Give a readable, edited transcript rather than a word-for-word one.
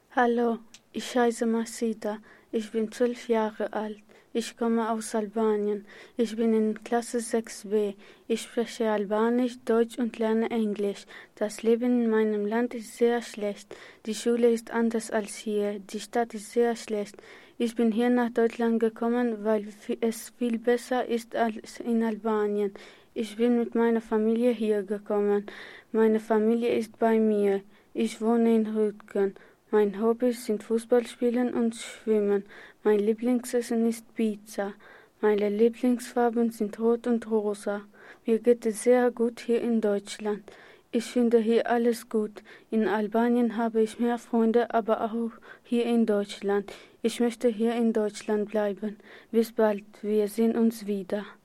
Hallo, ich heiße Masita. Ich bin 12 Jahre alt. Ich komme aus Albanien. Ich bin in Klasse 6b. Ich spreche Albanisch, Deutsch und lerne Englisch. Das Leben in meinem Land ist sehr schlecht. Die Schule ist anders als hier. Die Stadt ist sehr schlecht. Ich bin hier nach Deutschland gekommen, weil es viel besser ist als in Albanien. Ich bin mit meiner Familie hier gekommen. Meine Familie ist bei mir. Ich wohne in Rütgen. Mein Hobbys sind Fußballspielen und Schwimmen. Mein Lieblingsessen ist Pizza. Meine Lieblingsfarben sind Rot und Rosa. Mir geht es sehr gut hier in Deutschland. Ich finde hier alles gut. In Albanien habe ich mehr Freunde, aber auch hier in Deutschland. Ich möchte hier in Deutschland bleiben. Bis bald, wir sehen uns wieder.